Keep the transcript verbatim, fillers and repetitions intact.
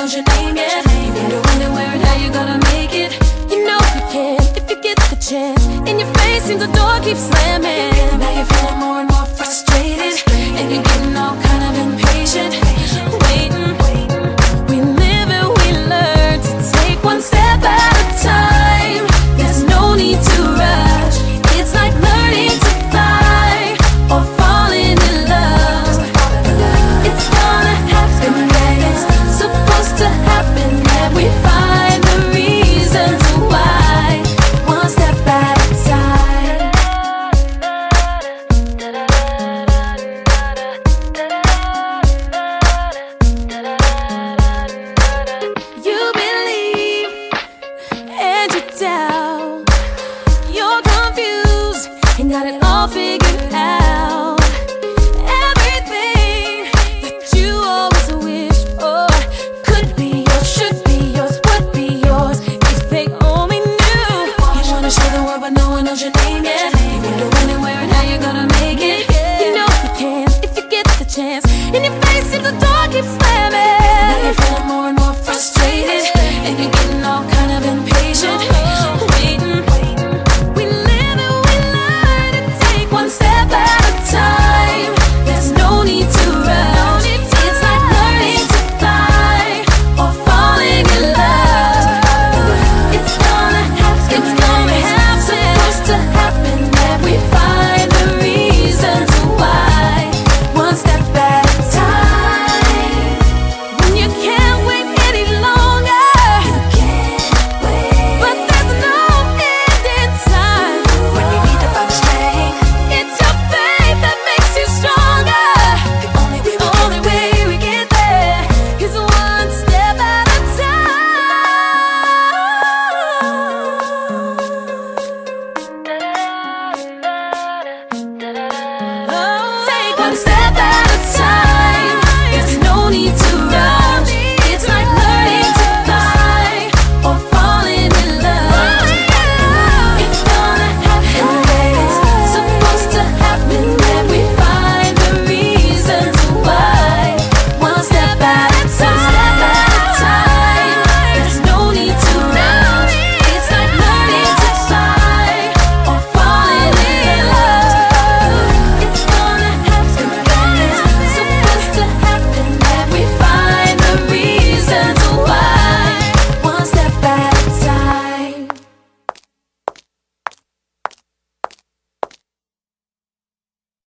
knows your name yet. You wonder, wonder where and how you're gonna make it. You know you can if you get the chance. In your face seems the door keeps slamming. Now you're feeling more and more frustrated, and you're getting all kind of impatient. Waiting, we live and we learn to take one step at a time. There's no need to rush. It's like learning to fly or falling in love. It's gonna happen, yeah, it's supposed to happen. And we find the reasons why, one step at a time. You believe and you doubt. You're confused and got it all figured out. Everything that you always wished for could be yours, should be yours, would be yours if they only knew. You wanna show the world but no one knows your name yet. You wonder when and where and how you're gonna make it. You know you can if you get the chance. In your face seems the door keeps slamming. Now you're feeling more and more